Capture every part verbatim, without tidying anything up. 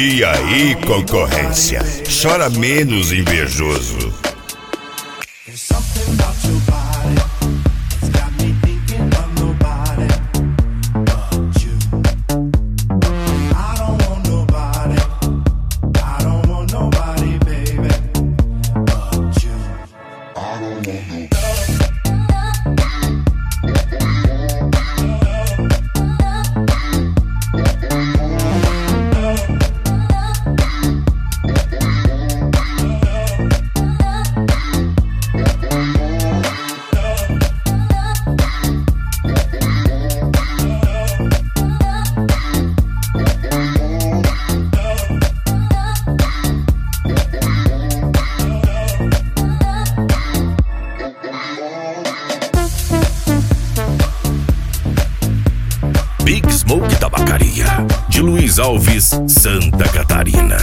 E aí, concorrência? Chora menos, invejoso. Big Smoke Tabacaria, de Luiz Alves, Santa Catarina.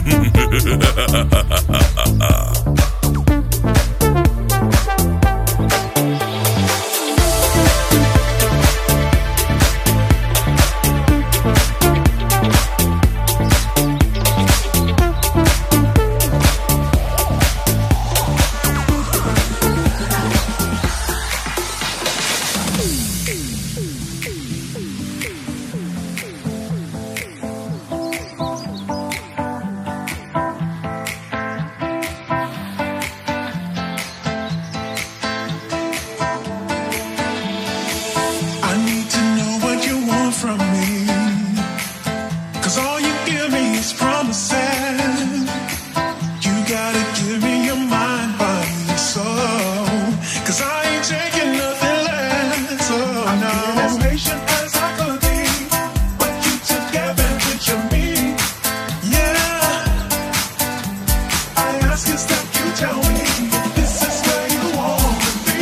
From me, 'cause all you give me is promises. You gotta give me your mind, body, and soul, 'cause I ain't taking nothing less. Oh no, I'm as patient as I could be, but you took advantage of me. Yeah, I ask you, stop, you tell me if this is where you want to be.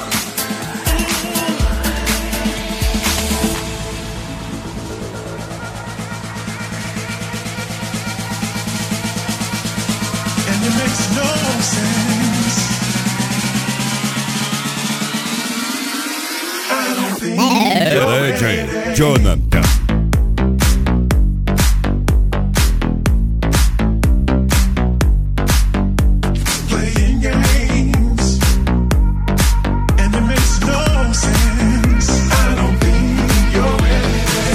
It makes no sense. I don't think you're ready. Jonathan. Playing games, and it makes no sense. I don't think you're ready.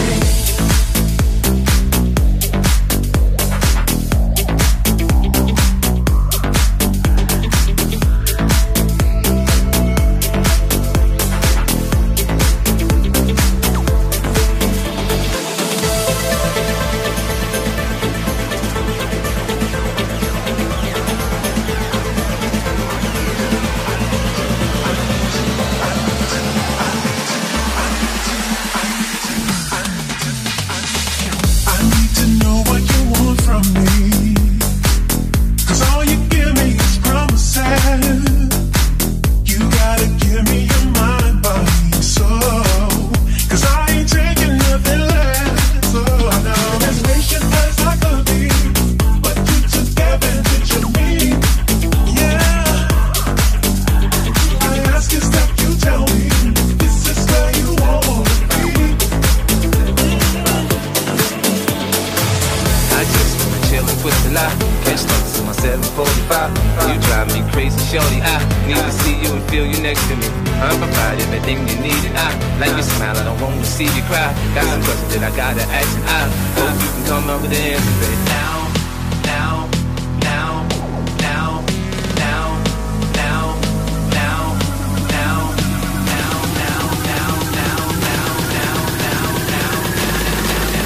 Catch stunts in my seven forty-five. You drive me crazy, shorty. I need to see you and feel you next to me. I'm provide everything you need, and I like your smile. I don't want to see you cry. Got some questions that I gotta ask, and I hope you can come up with the answers, baby. Now, now, now, now, now, now, now, now, now, now, now,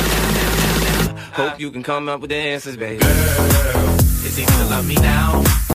now, now, now. Hope you can come up with the answers, baby. Girl, it's easy to love me now.